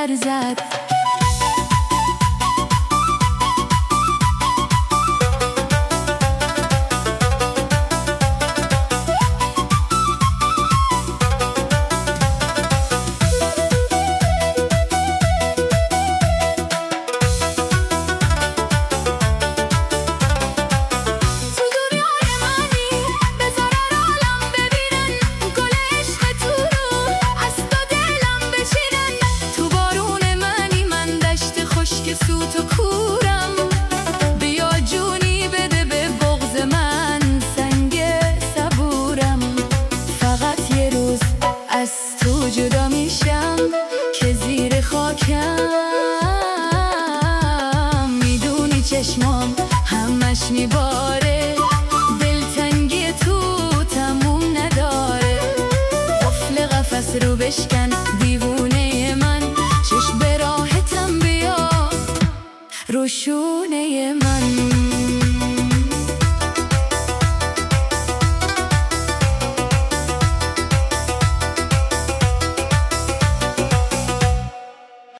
سر زد. سوت و کورم بیا جونی بده به بغض من سنگ صبورم. فقط یه روز از تو جدا میشم که زیر خاکم. میدونی چشمام همش میباره، دلتنگی تو تموم نداره. قفل قفس رو بشکن دیوونه من، چشم به راحتم بیا روشونه من.